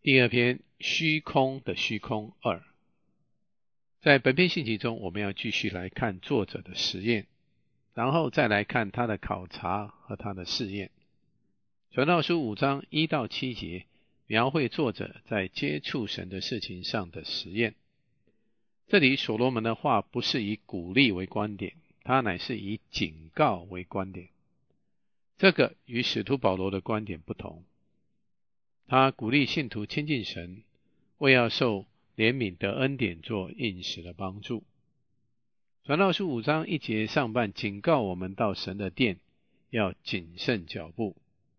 第二篇虚空的虚空二。在本篇信息中，我们要继续来看作者的实验，然后再来看他的考察和他的试验。传道书5章1到7节描绘作者在接触神的事情上的实验。这里所罗门的话不是以鼓励为观点，他乃是以警告为观点。这个与使徒保罗的观点不同，他鼓励信徒亲近神，为要受怜悯的恩典做应时的帮助。传道书5章1节上半警告我们到神的殿要谨慎脚步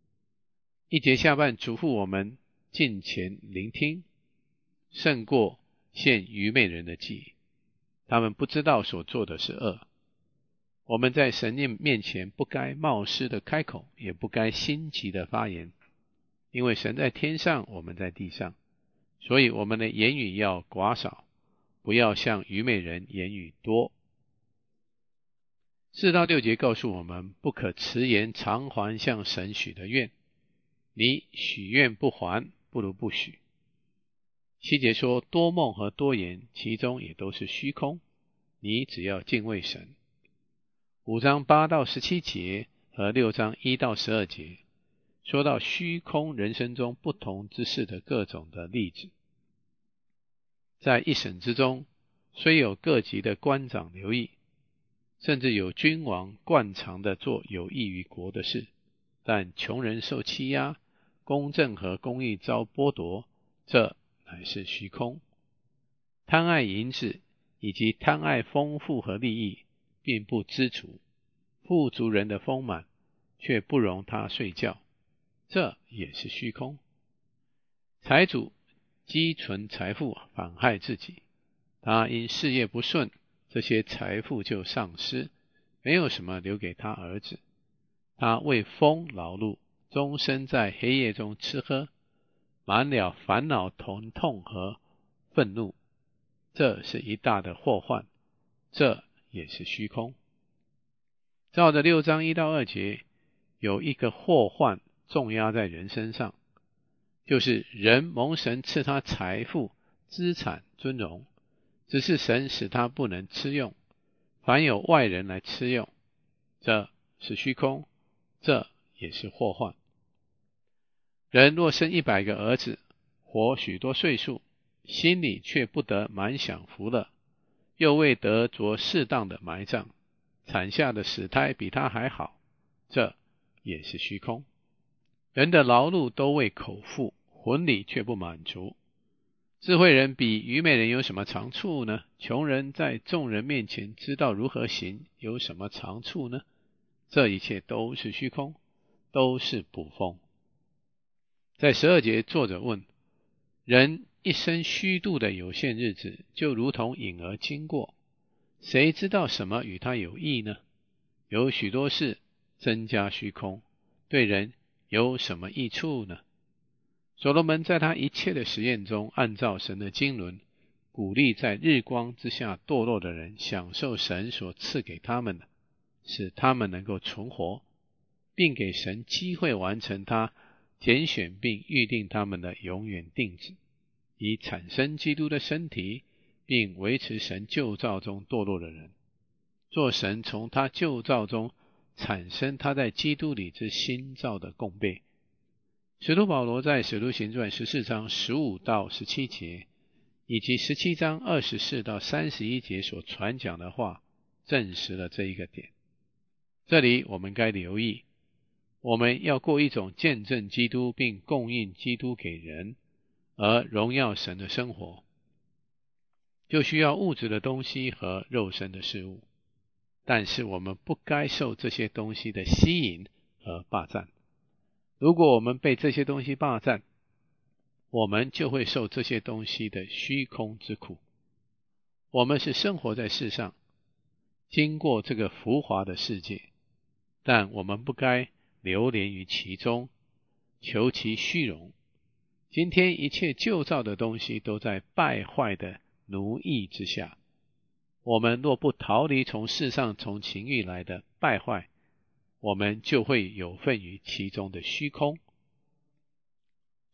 ，1节下半嘱咐我们敬虔聆听，胜过献愚昧人的祭，他们不知道所做的是恶。我们在神面前不该冒失的开口，也不该心急的发言，因为神在天上，我们在地上，所以我们的言语要寡少，不要像愚昧人言语多。4到6节告诉我们，不可迟延偿还向神许的愿，你许愿不还，不如不许。7节说多梦和多言，其中也都是虚空，你只要敬畏神。5章8到17节和6章1到12节说到虚空人生中不同之事的各种的例子。在一审之中，虽有各级的官长留意，甚至有君王惯常的做有益于国的事，但穷人受欺压，公正和公义遭剥夺，这乃是虚空。贪爱银子以及贪爱丰富和利益，并不知足，富足人的丰满却不容他睡觉，这也是虚空。财主积存财富反害自己，他因事业不顺，这些财富就丧失，没有什么留给他儿子。他为风劳碌，终身在黑夜中吃喝，满了烦恼、疼痛和愤怒，这是一大的祸患，这也是虚空。照着6章1到2节，有一个祸患重压在人身上，就是人蒙神赐他财富、资产、尊荣，只是神使他不能吃用，反有外人来吃用，这是虚空，这也是祸患。人若生100个儿子，活许多岁数，心里却不得满享福乐，又未得着适当的埋葬，产下的死胎比他还好，这也是虚空。人的劳碌都为口腹，魂里却不满足。智慧人比愚昧人有什么长处呢？穷人在众人面前知道如何行，有什么长处呢？这一切都是虚空，都是捕风。在12节，作者问，人一生虚度的有限日子，就如同影儿经过，谁知道什么与他有益呢？有许多事增加虚空，对人有什么益处呢？所罗门在他一切的实验中，按照神的经纶，鼓励在日光之下堕落的人享受神所赐给他们的，使他们能够存活，并给神机会完成他拣选并预定他们的永远定旨，以产生基督的身体，并维持神旧造中堕落的人，做神从他旧造中产生他在基督里之新造的供备。使徒保罗在使徒行传14章15到17节以及17章24到31节所传讲的话，证实了这一个点。这里我们该留意，我们要过一种见证基督并供应基督给人而荣耀神的生活，就需要物质的东西和肉身的事物，但是我们不该受这些东西的吸引和霸占。如果我们被这些东西霸占，我们就会受这些东西的虚空之苦。我们是生活在世上，经过这个浮华的世界，但我们不该流连于其中，求其虚荣。今天一切旧造的东西都在败坏的奴役之下，我们若不逃离从世上从情欲来的败坏，我们就会有份于其中的虚空。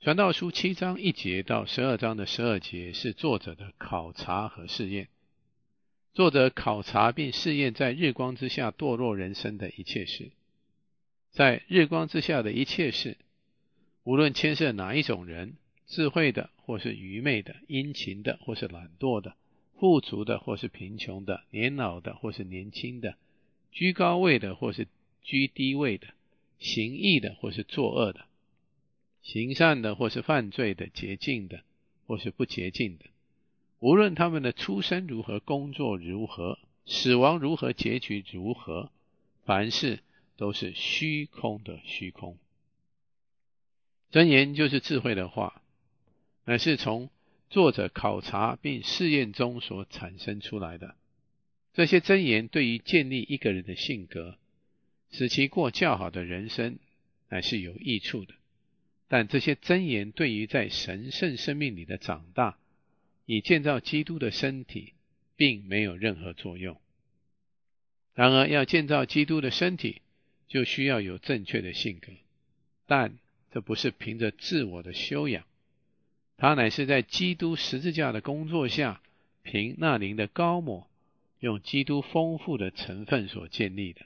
传道书7章1节到12章的12节是作者的考察和试验。作者考察并试验在日光之下堕落人生的一切事。在日光之下的一切事，无论牵涉哪一种人，智慧的或是愚昧的，殷勤的或是懒惰的，富足的或是贫穷的，年老的或是年轻的，居高位的或是居低位的，行义的或是作恶的，行善的或是犯罪的，洁净的或是不洁净的，无论他们的出身如何，工作如何，死亡如何，结局如何，凡事都是虚空的虚空。箴言就是智慧的话，乃是从作者考察并试验中所产生出来的。这些箴言对于建立一个人的性格，使其过较好的人生，乃是有益处的。但这些箴言对于在神圣生命里的长大，以建造基督的身体，并没有任何作用。然而，要建造基督的身体，就需要有正确的性格，但这不是凭着自我的修养，它乃是在基督十字架的工作下，凭那灵的膏抹，用基督丰富的成分所建立的。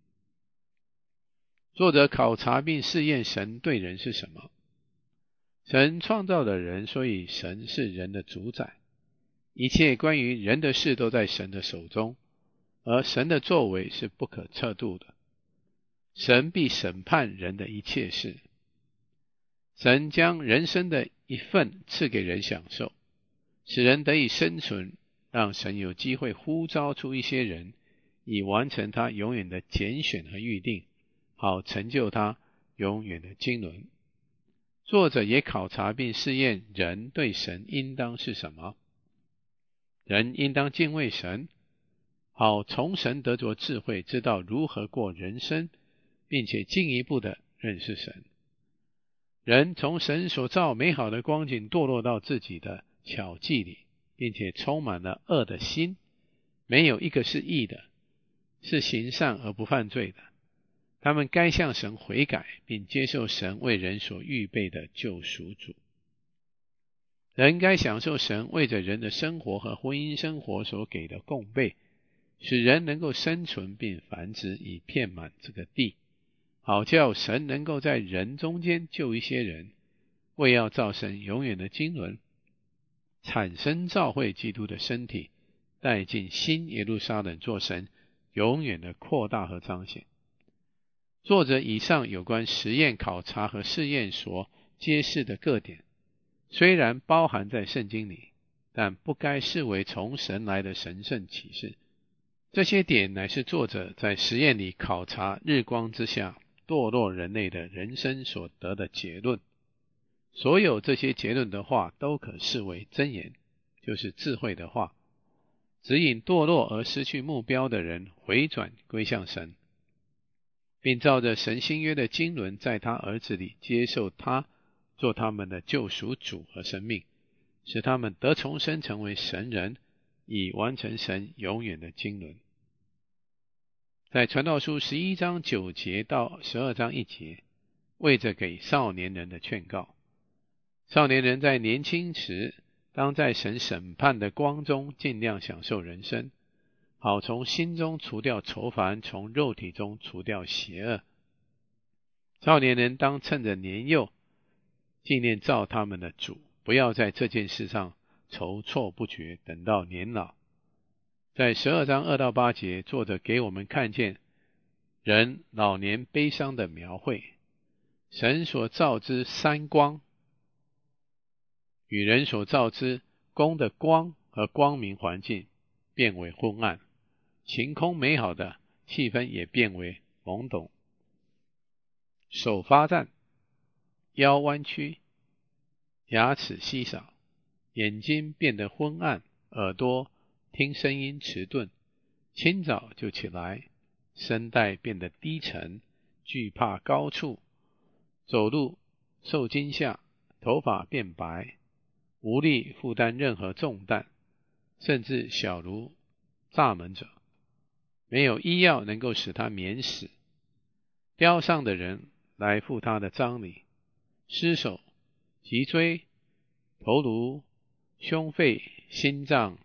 作者考察并试验神对人是什么。神创造了人，所以神是人的主宰，一切关于人的事都在神的手中，而神的作为是不可测度的。神必审判人的一切事。神将人生的一份赐给人享受，使人得以生存，让神有机会呼召出一些人，以完成他永远的拣选和预定，好成就他永远的经纶。作者也考察并试验人对神应当是什么。人应当敬畏神，好从神得着智慧，知道如何过人生，并且进一步的认识神。人从神所造美好的光景堕落到自己的巧计里，并且充满了恶的心，没有一个是义的，是行善而不犯罪的。他们该向神悔改，并接受神为人所预备的救赎主。人该享受神为着人的生活和婚姻生活所给的供备，使人能够生存并繁殖，以遍满这个地，好叫神能够在人中间救一些人，为要造神永远的经纶，产生召会基督的身体，带进新耶路撒冷，做神永远的扩大和彰显。作者以上有关实验、考察和试验所揭示的各点，虽然包含在圣经里，但不该视为从神来的神圣启示。这些点乃是作者在实验里考察日光之下堕落人类的人生所得的结论。所有这些结论的话都可视为箴言，就是智慧的话，指引堕落而失去目标的人回转归向神，并照着神新约的经纶，在他儿子里接受他做他们的救赎主和生命，使他们得重生，成为神人，以完成神永远的经纶。在传道书11章9节到12章1节，为着给少年人的劝告。少年人在年轻时，当在神审判的光中尽量享受人生，好从心中除掉愁烦，从肉体中除掉邪恶。少年人当趁着年幼，纪念造他们的主，不要在这件事上踌躇不决，等到年老。在12章2到8节，作者给我们看见人老年悲伤的描绘。神所造之三光，与人所造之宫的光和光明环境变为昏暗，晴空美好的气氛也变为懵懂。手发颤，腰弯曲，牙齿稀少，眼睛变得昏暗，耳朵听声音迟钝，清早就起来，声带变得低沉，惧怕高处，走路受惊吓，头发变白，无力负担任何重担，甚至小如蚱蜢者，没有医药能够使他免死。雕上的人来付他的葬礼，尸首脊椎、头颅、胸肺、心脏，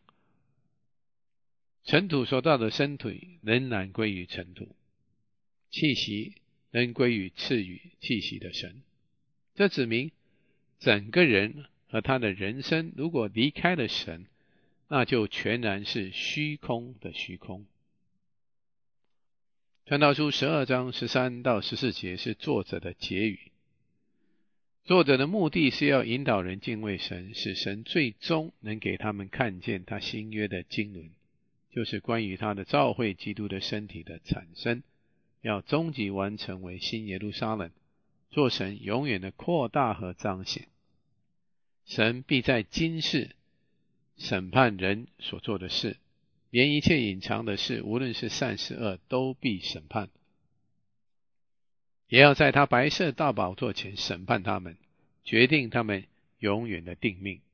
尘土所造的身体仍然归于尘土，气息仍归于赐予气息的神。这指明整个人和他的人生如果离开了神，那就全然是虚空的虚空。传道书12章13到14节是作者的结语。作者的目的是要引导人敬畏神，使神最终能给他们看见他新约的经纶，就是关于他的召会基督的身体的产生，要终极完成为新耶路撒冷，做神永远的扩大和彰显。神必在今世审判人所做的事，连一切隐藏的事，无论是善是恶，都必审判，也要在他白色大宝座前审判他们，决定他们永远的定命。